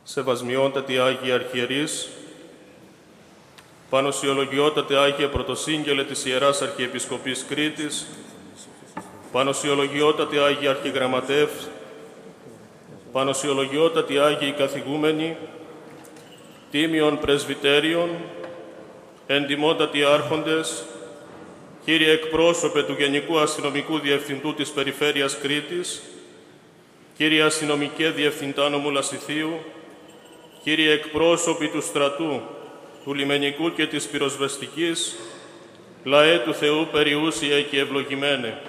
Σεβασμιότατη Άγιοι Αρχιερείς, Πανωσιολογιότατε Άγιε Πρωτοσύγγελε της Ιεράς Αρχιεπισκοπής Κρήτης, Πανωσιολογιότατε Άγιοι Αρχιγραμματεύ, Πανωσιολογιότατε Άγιοι Καθηγούμενοι, Τίμιον Πρεσβυτέριον, Εντιμότατοι Άρχοντες, Κύριε εκπρόσωπε του Γενικού Αστυνομικού Διευθυντού της Περιφέρειας Κρήτης, Κύριε Αστυνομικέ Διευθυντά Νομού Λασιθίου, Κύριε εκπρόσωποι του στρατού, του λιμενικού και της πυροσβεστικής, λαέ του Θεού περιούσια και ευλογημένε.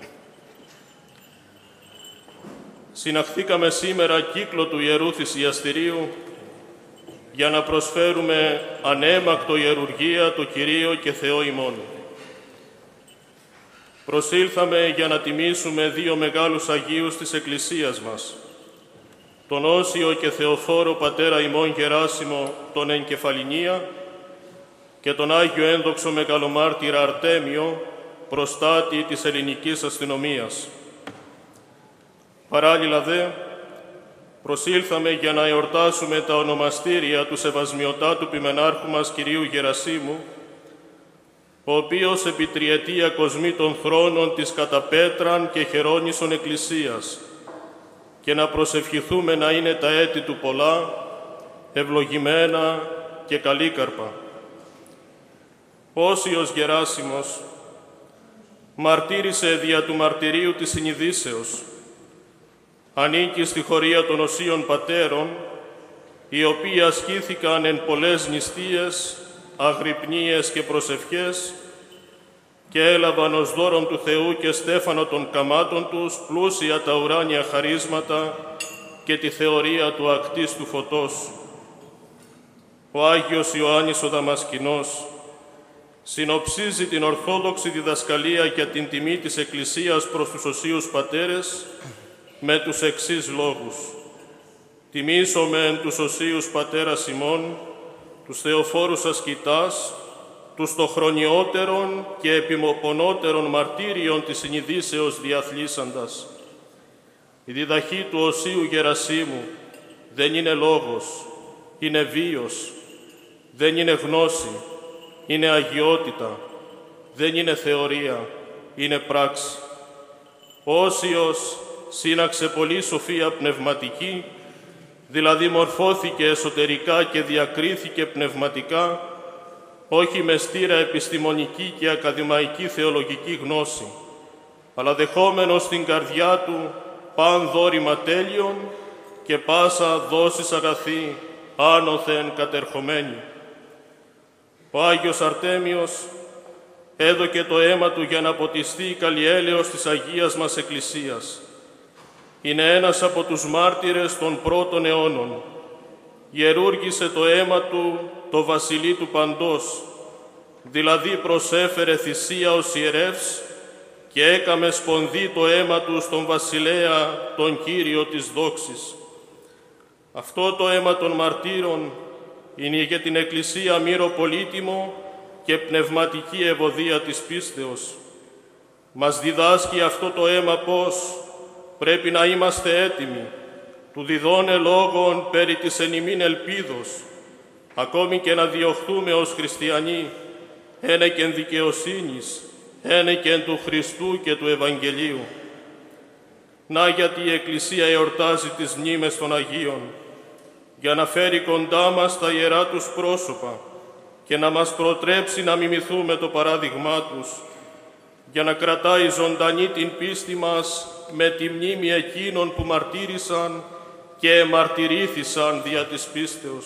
Συναχθήκαμε σήμερα κύκλο του Ιερού Θυσιαστηρίου για να προσφέρουμε ανέμακτο ιερουργία το Κυρίο και Θεό ημών. Προσήλθαμε για να τιμήσουμε δύο μεγάλους Αγίους της Εκκλησίας μας, τον Όσιο και Θεοφόρο Πατέρα ημών Γεράσιμο τον Εγκεφαλινία και τον Άγιο Ένδοξο Μεγαλομάρτυρα Αρτέμιο, προστάτη της ελληνικής αστυνομίας. Παράλληλα δε, προσήλθαμε για να εορτάσουμε τα ονομαστήρια του Σεβασμιωτάτου Ποιμενάρχου μας Κυρίου Γερασίμου, ο οποίος επί τριετία κοσμεί των θρόνων της καταπέτραν και χερόνησον Εκκλησίας, και να προσευχηθούμε να είναι τα έτη του πολλά, ευλογημένα και καλήκαρπα. Όσιος Γεράσιμος μαρτύρησε δια του μαρτυρίου της συνειδήσεως. Ανήκει στη χωρία των Οσίων Πατέρων, οι οποίοι ασκήθηκαν εν πολλές νηστείες, αγρυπνίες και προσευχές και έλαβαν ως δώρον του Θεού και στέφανο των καμάτων τους πλούσια τα ουράνια χαρίσματα και τη θεωρία του ακτίστου φωτός. Ο Άγιος Ιωάννης ο Δαμασκηνός συνοψίζει την ορθόδοξη διδασκαλία για την τιμή της Εκκλησίας προς τους Οσίους Πατέρες με τους εξής λόγους. «Τιμήσομεν τους Οσίους Πατέρας ημών, τους Θεοφόρους ασκητάς, τους το χρονιότερον και επιμοπονότερον μαρτύριον της συνειδήσεως διαθλίσαντας. Η διδαχή του Οσίου Γερασίμου δεν είναι λόγος, είναι βίος, δεν είναι γνώση, είναι αγιότητα, δεν είναι θεωρία, είναι πράξη. Ο Όσιος σύναξε πολύ σοφία πνευματική, δηλαδή μορφώθηκε εσωτερικά και διακρίθηκε πνευματικά, όχι με στήρα επιστημονική και ακαδημαϊκή θεολογική γνώση, αλλά δεχόμενος στην καρδιά του παν δόρημα τέλειων και πάσα δόσεις αγαθή, άνωθεν κατερχομένη. Ο Άγιος Αρτέμιος έδωκε το αίμα του για να ποτιστεί η καλλιέλεος της Αγίας μας Εκκλησίας. Είναι ένας από τους μάρτυρες των πρώτων αιώνων. Ιερούργησε το αίμα του το βασιλεί του παντός, δηλαδή προσέφερε θυσία ως ιερεύς και έκαμε σπονδί το αίμα του στον βασιλέα, τον Κύριο της δόξης. Αυτό το αίμα των μαρτύρων είναι για την Εκκλησία μύρο πολύτιμο και πνευματική ευωδία της πίστεως. Μας διδάσκει αυτό το αίμα πώς πρέπει να είμαστε έτοιμοι, του διδώνε λόγων περί της εν ημίν ελπίδος, ακόμη και να διωχθούμε ως χριστιανοί, ένεκεν δικαιοσύνης, ένεκεν του Χριστού και του Ευαγγελίου. Να γιατί η Εκκλησία εορτάζει τις μνήμες των Αγίων, για να φέρει κοντά μας τα ιερά τους πρόσωπα και να μας προτρέψει να μιμηθούμε το παράδειγμά τους, για να κρατάει ζωντανή την πίστη μας με τη μνήμη εκείνων που μαρτύρησαν και εμαρτυρήθησαν δια της πίστεως.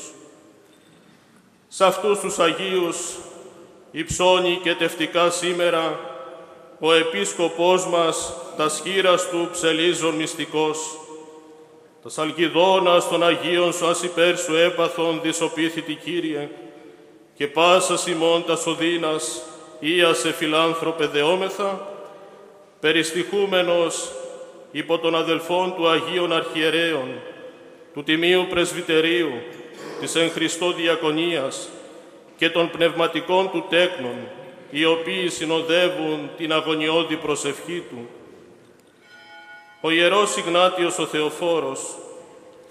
Σε αυτούς τους Αγίους υψώνει και τευτικά σήμερα ο Επίσκοπός μας τα σχήρας του ψελίζων μυστικός. Τα σαλκιδόνας των Αγίων σου ας υπέρ σου έπαθον δυσοπίθητη Κύριε, και πάσας ημών τα σωδίνας ίασε φιλάνθρωπε δεόμεθα, περιστοιχούμενος υπό των αδελφών του Αγίων Αρχιερέων, του Τιμίου Πρεσβυτερίου, της εν Χριστώ Διακονίας και των πνευματικών του τέκνων, οι οποίοι συνοδεύουν την αγωνιώδη προσευχή του. Ο Ιερός Ιγνάτιος ο Θεοφόρος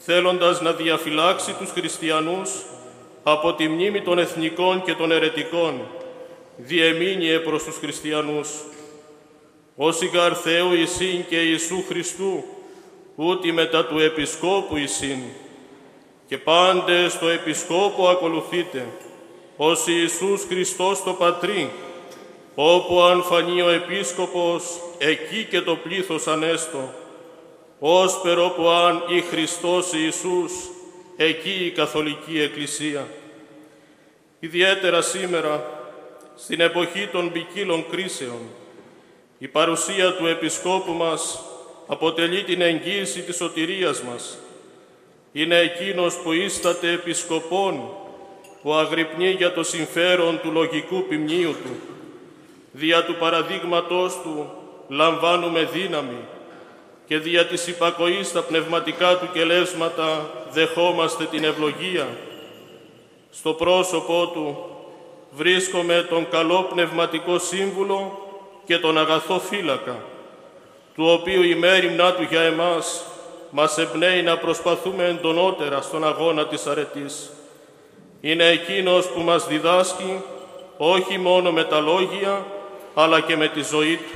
θέλοντας να διαφυλάξει τους χριστιανούς από τη μνήμη των εθνικών και των αιρετικών, διεμήνυε προς τους χριστιανούς. Όσοι γαρ Θεού εισήν και Ιησού Χριστού, ούτι μετά του Επισκόπου εισήν, και πάντες το Επισκόπο ακολουθείτε, ως Ιησούς Χριστός το Πατρί, όπου αν φανεί ο Επίσκοπος, εκεί και το πλήθος ανέστω, ώσπερ όπου αν ή Χριστός Ιησούς, εκεί η Καθολική Εκκλησία. Ιδιαίτερα σήμερα, στην εποχή των ποικίλων κρίσεων, η παρουσία του Επισκόπου μας αποτελεί την εγγύηση της σωτηρίας μας. Είναι εκείνος που ίσταται επισκοπών, που αγρυπνεί για το συμφέρον του λογικού ποιμνίου του. Δια του παραδείγματός του λαμβάνουμε δύναμη και δια της υπακοής στα πνευματικά του κελέσματα δεχόμαστε την ευλογία. Στο πρόσωπό του βρίσκομαι τον καλό πνευματικό σύμβουλο και τον αγαθό φύλακα, του οποίου η μέριμνά του για εμάς μας εμπνέει να προσπαθούμε εντονότερα στον αγώνα της αρετής. Είναι εκείνος που μας διδάσκει όχι μόνο με τα λόγια, αλλά και με τη ζωή του.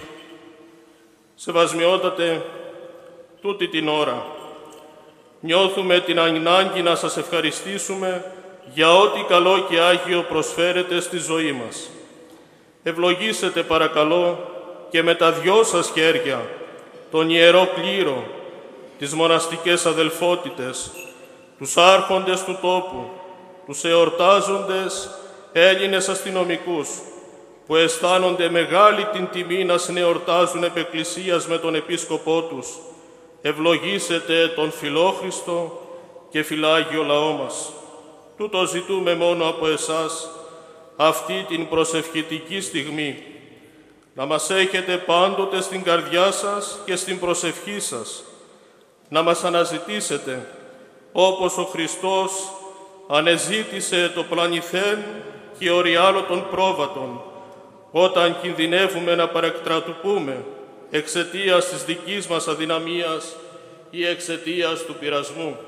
Σεβασμιότατε, τούτη την ώρα νιώθουμε την ανάγκη να σας ευχαριστήσουμε για ό,τι καλό και Άγιο προσφέρετε στη ζωή μας. Ευλογήσετε παρακαλώ και με τα δυο σας χέρια τον Ιερό Κλήρο, τις μοναστικές αδελφότητες, τους άρχοντες του τόπου, τους εορτάζοντες Έλληνες αστυνομικούς, που αισθάνονται μεγάλη την τιμή να συνεορτάζουν επ' Εκκλησίας με τον Επίσκοπό τους. Ευλογήσετε τον φιλόχριστο και φιλάγιο λαό μας. Τούτο ζητούμε μόνο από εσάς αυτή την προσευχητική στιγμή, να μας έχετε πάντοτε στην καρδιά σας και στην προσευχή σας, να μας αναζητήσετε όπως ο Χριστός ανεζήτησε το πλανηθέν και οριάλο των πρόβατων, όταν κινδυνεύουμε να παρεκτρατουπούμε εξαιτίας της δικής μας αδυναμίας ή εξαιτίας του πειρασμού.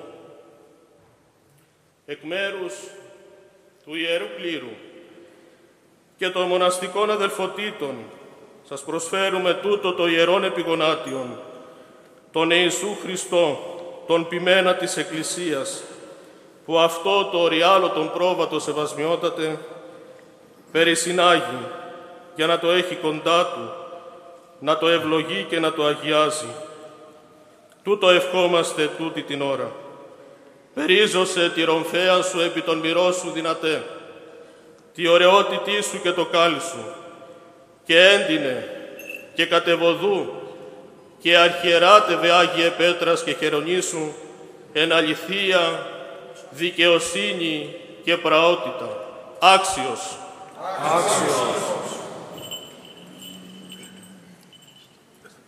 Εκ μέρους του Ιερού Κλήρου και των μοναστικών αδελφοτήτων σας προσφέρουμε τούτο το Ιερόν Επιγονάτιον, τον Ιησού Χριστό, τον ποιμένα της Εκκλησίας, που αυτό το οριάλο των πρόβατο σεβασμιότατε περισυνάγει για να το έχει κοντά του, να το ευλογεί και να το αγιάζει. Τούτο ευχόμαστε τούτη την ώρα. Περίζωσε τη ρομφαία σου επί των μυρών σου δυνατέ, τη ωραιότητή σου και το κάλλι σου, και έντινε και κατεβοδού και αρχιεράτευε Άγιε Πέτρας και Χερονήσου εν αληθεία, δικαιοσύνη και πραότητα. Άξιος.